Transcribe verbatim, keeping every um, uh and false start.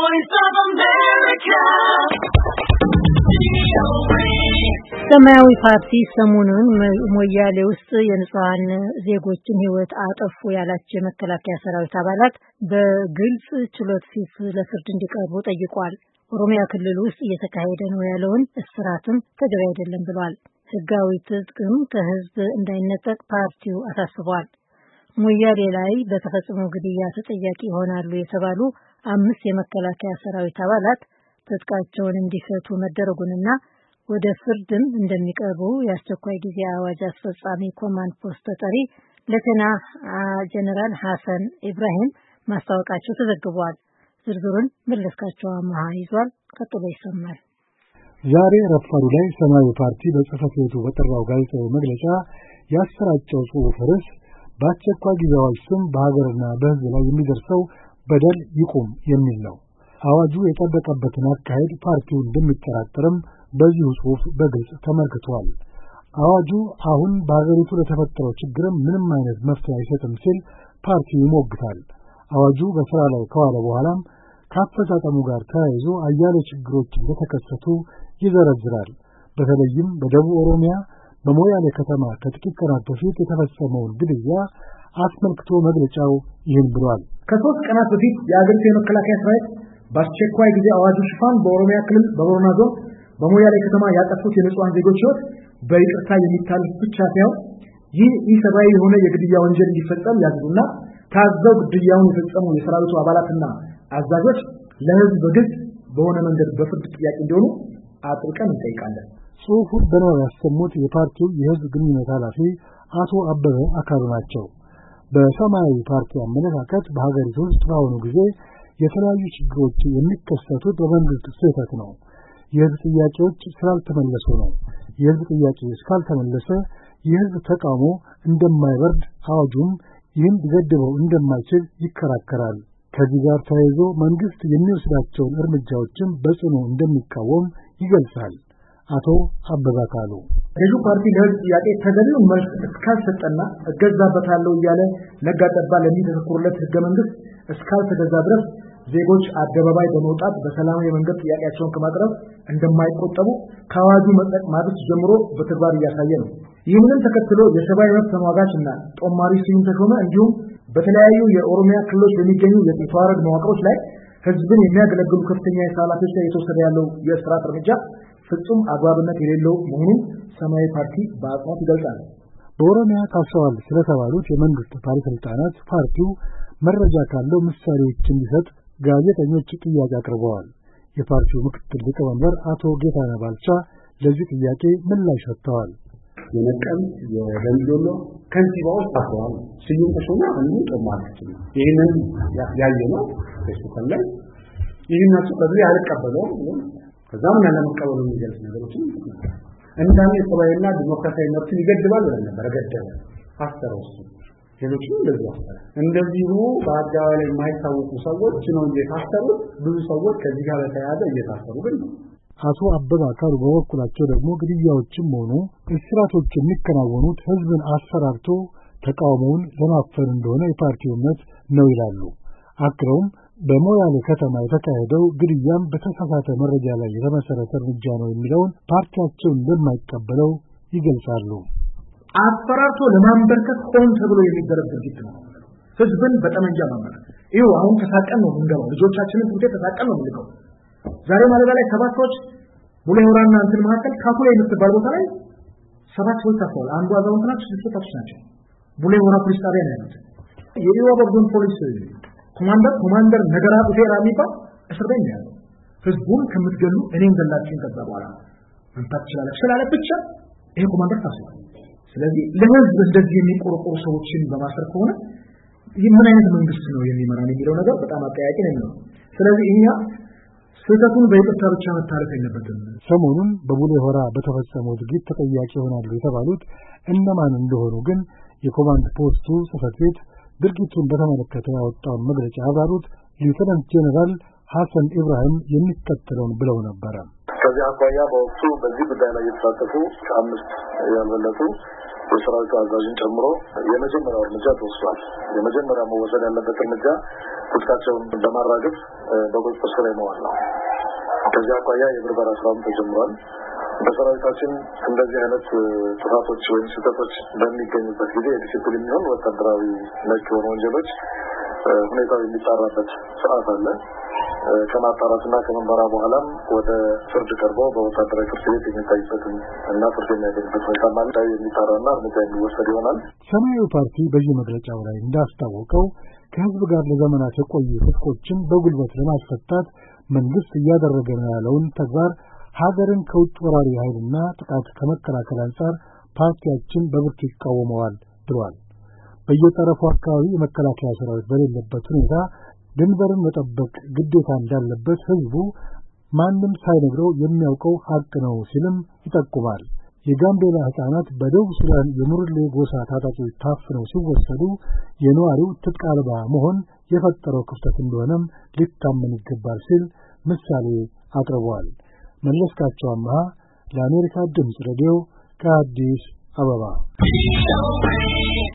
voice of America. ሰማያዊ ፓርቲ ሰሞኑን ሞያሌ ውስጥ የንጹሃን ዜጎችን ህይወት አጠፉ ያላቸው የመከላከያ ሰራዊት አባላት በግልጽ ችሎት ፊት ለፍርድ እንዲቀርቡ ጠይቋል። ኦሮሚያ ክልል ውስጥ እየተካሄደ ነው ያለውን እስራትም ተገቢ አይደለም ብሏል። ህጋዊ ትጥቅም ከህዝብ እንዳይነጠቅ ፓርቲው አሳስቧል። ሞያሌ ላይ በተፈጸመው ግድያ ተጠያቂ ይሆናሉ የተባሉ አምስት የመከላከያ ሰራዊት አባላት ትጥቃቸውን እንዲፈቱ መደረጉንና ወደ ፍርድም እንደሚቀርቡ የአስቸኳይ ጊዜ አዋጅ አስፈጻሚ ኮማንድ ፖስት ተጠሪ ሌተና ጀነራል ሐሰን ኢብራሂም ማስታወቃቸው ተዘግቧል። ዝርዝሩን መለስካቸው አማሃ ይዟል። ቀጥሎ ይሰማል። ዛሬ ረፋዱ ላይ ሰማያዊ ፓርቲ በጽህፈት ቤቱ በጠራው ጋዜጣዊ መግለጫ ያሰራጨው ጽሑፍ ርዕስ በአስቸኳይ ጊዜ አዋጅ ስም በሀገርና በህዝብ ላይ የሚደርሰው በደል ይቁም የሚል ነው። አዋጁ የጠበቀበትን አካሄድ ፓርቲው እንደሚጠራጠርም በዚሁ ጽሑፍ በግልጽ ተመልክቷል። አዋጁ አሁን በሀገሪቱ ለተፈጠረው ችግርም ምንም አይነት መፍትሄ አይሰጥም ሲል ፓርቲው ይሞግታል። አዋጁ በስራ ላይ ከዋለ በኋላም ከአፈጻጸሙ ጋር ተያይዞ አያሌ ችግሮች እንደተከሰቱ ይዘረዝራል። በተለይም በደቡብ ኦሮሚያ በሞያሌ ከተማ ከጥቂት ቀናት በፊት የተፈጸመውን ግድያ አስመልክቶ መግለጫው ይህን ብሏል። ከሶስት ቀናት በፊት የአገሪቱ የመከላከያ ሰራዊት በአስቸኳይ ጊዜ አዋጁ ሽፋን በኦሮሚያ ክልል በቦረና ዞን በሞያሌ ከተማ ያጠፉት የንጹሃን ዜጎች ህይወት በይቅርታ የሚታለፍ ብቻ ሳይሆን ይህ ኢሰብአዊ የሆነ የግድያ ወንጀል እንዲፈጸም ያዙና ታዘው ግድያውን የፈጸሙ የሰራዊቱ አባላትና አዛዦች ለህዝብ በግልጽ በሆነ መንገድ በፍርድ ጥያቄ እንዲሆኑ አጥብቀን እንጠይቃለን። ጽሑፉን በንባብ ያሰሙት የፓርቲው የህዝብ ግንኙነት ኃላፊ አቶ አበበ አካሉ ናቸው። በሰማያዊ ፓርቲ አመለካከት በሀገሪቱ ውስጥ በአሁኑ ጊዜ የተለያዩ ችግሮች የሚከሰቱት በመንግስት ስህተት ነው። የህዝብ ጥያቄዎች ስላልተመለሱ ነው። የህዝብ ጥያቄ እስካልተመለሰ የህዝብ ተቃውሞ እንደማይበርድ አዋጁም ይህን ሊገድበው እንደማይችል ይከራከራል። ከዚህ ጋር ተያይዞ መንግስት የሚወስዳቸውን እርምጃዎችን በጽኑ እንደሚቃወም ይገልጻል። አቶ አበበ አካሉ ገዢው ፓርቲ ለህዝብ ጥያቄ ተገቢውን መልስ እስካልሰጠና እገዛበታለሁ እያለ ነጋጠባ ለሚተኩርለት ህገ መንግስት እስካልተገዛ ድረስ ዜጎች አደባባይ በመውጣት በሰላማዊ መንገድ ጥያቄያቸውን ከማቅረብ እንደማይቆጠቡ ከአዋጁ መጽደቅ ማግስት ጀምሮ በተግባር እያሳየ ነው። ይህንን ተከትሎ የሰብአዊ መብት ተሟጋችና ጦማሪ ስዩም ተሾመ እንዲሁም በተለያዩ የኦሮሚያ ክልሎች በሚገኙ የተዋረድ መዋቅሮች ላይ ህዝብን የሚያገለግሉ ከፍተኛ የስራ ኃላፊዎች ላይ የተወሰደ ያለው የእስራት እርምጃ ፍጹም አግባብነት የሌለው መሆኑን ሰማያዊ ፓርቲ በአጽንኦት ይገልጻል። በኦሮሚያ ታስረዋል ስለተባሉት የመንግስት ባለስልጣናት ፓርቲው መረጃ ካለው ምሳሌዎች እንዲሰጥ ጋዜጠኞች ጥያቄ አቅርበዋል። የፓርቲው ምክትል ሊቀመንበር አቶ ጌታነህ ባልቻ ለዚህ ጥያቄ ምላሽ ሰጥተዋል። የነቀምት የደንዶሎ ከንቲባዎች ታስረዋል። ስዩም ተሾመ አንዱ ጦማሪዎች ነው። ይህንን ያየነው ፌስቡክ ላይ ይህን ናቸው ከዚህ አልቀበለውም ከዛም ያለመቀበሉ የሚገልጽ ነገሮችን እንዳለ የሰብአዊና ዲሞክራሲያዊ መብትን ይገድባል ብለን ነበር። ገደበ አስተረው እሱ ሌሎችም እንደዚህ አስተረ እንደዚሁ በአደባባይ ላይ የማይታወቁ ሰዎች ነው እየታሰሩት። ብዙ ሰዎች ከዚህ ጋር ተያያዘ እየታሰሩ ግን አቶ አበበ አካሉ በበኩላቸው ደግሞ ግድያዎችም ሆኑ እስራቶች የሚከናወኑት ህዝብን አስፈራርቶ ተቃውሞውን ለማፈን እንደሆነ የፓርቲው እምነት ነው ይላሉ። አክለውም በሞያሌ ከተማ የተካሄደው ግድያም በተሳሳተ መረጃ ላይ የተመሰረተ እርምጃ ነው የሚለውን ፓርቲያቸው እንደማይቀበለው ይገልጻሉ። አስፈራርቶ ለማንበርከት ሆን ተብሎ የሚደረግ ድርጊት ነው። ህዝብን በጠመንጃ ማንበርከት ይኸው አሁን ተሳቀን ነው የምንገባው። ልጆቻችንን ትምህርት ቤት ተሳቀን ነው የምንገባው። ዛሬ ማለዳ ላይ ሰባት ሰዎች ቡሌ ሆራና እንትን መካከል ካኩላ የምትባል ቦታ ላይ ሰባት ሰዎች ታስረዋል። አንዱ አዛውንት ናቸው፣ ስድስት ሰዎች ናቸው። ቡሌ ሆራ ፖሊስ ጣቢያ ነው ያሉት። የኢሉባቦር ዞን ፖሊስ ኮማንደር ኮማንደር ነገራ ኡቴራ የሚባል እስር ቤት ነው ያለው። ህዝቡን ከምትገሉ እኔን ገላችሁ ከዛ በኋላ መንታት ይችላል ስላለ ብቻ ይሄ ኮማንደር ታስሯል። ስለዚህ ለህዝብ እንደዚህ የሚቆረቆሩ ሰዎችን በማሰር ከሆነ ምን አይነት መንግስት ነው የሚመራን የሚለው ነገር በጣም አጠያቂ ነው። ስለዚህ እኛ ስህተቱን በይቅርታ ብቻ መታረፍ የለበትም። ሰሞኑን በቡሌ ሆራ በተፈጸመው ድርጊት ተጠያቂ ይሆናሉ የተባሉት እነማን እንደሆኑ ግን የኮማንድ ፖስቱ ጽሕፈት ቤት ድርጊቱን በተመለከተ ያወጣውን መግለጫ አብራሩት ሌተናንት ጀነራል ሐሰን ኢብራሂም የሚከተለውን ብለው ነበር። ከዚህ አኳያ በወቅቱ በዚህ ጉዳይ ላይ የተሳተፉ ከአምስት ያልበለጡ የሰራዊቱ አዛዥን ጨምሮ የመጀመሪያው እርምጃ ተወስዷል። የመጀመሪያው መወሰድ ያለበት እርምጃ ትጥቃቸውን ለማራገፍ በቁጥጥር ስር መዋል ነው። ከዚያ አኳያ የብርበራ ስራም ተጀምሯል። በሰራዊታችን እንደዚህ አይነት ጥፋቶች ወይም ስህተቶች በሚገኙበት ጊዜ የዲሲፕሊን የሚሆን ወታደራዊ ነክ የሆኑ ወንጀሎች ሁኔታው የሚጣራበት ሰዓት አለ። ከማጣራትና ከመመራ በኋላም ወደ ፍርድ ቀርቦ በወታደራዊ ፍርድ ቤት የሚታይበት እና ፍርድ የሚያገኝበት ሁኔታ ማለት የሚጣራና እርምጃ የሚወሰድ ይሆናል። ሰማያዊ ፓርቲ በዚህ መግለጫው ላይ እንዳስታወቀው ከህዝብ ጋር ለዘመናት የቆዩ ትጥቆችን በጉልበት ለማስፈታት መንግስት እያደረገ ነው ያለውን ተግባር ሀገርን ከውጭ ወራሪ ኃይልና ጥቃት ከመከላከል አንጻር ፓርቲያችን በብርቱ ይቃወመዋል ብሏል። በየጠረፉ አካባቢ የመከላከያ ሰራዊት በሌለበት ሁኔታ ድንበርን መጠበቅ ግዴታ እንዳለበት ህዝቡ ማንም ሳይነግረው የሚያውቀው ሀቅ ነው ሲልም ይጠቁማል። የጋምቤላ ህፃናት በደቡብ ሱዳን የሙርሌ ጎሳ ታጣቂዎች ታፍነው ሲወሰዱ የነዋሪው ትጥቅ አልባ መሆን የፈጠረው ክፍተት እንደሆነም ሊታመን ይገባል ሲል ምሳሌ አቅርቧል። መለስካቸው አምሃ ለአሜሪካ ድምፅ ሬዲዮ ከአዲስ አበባ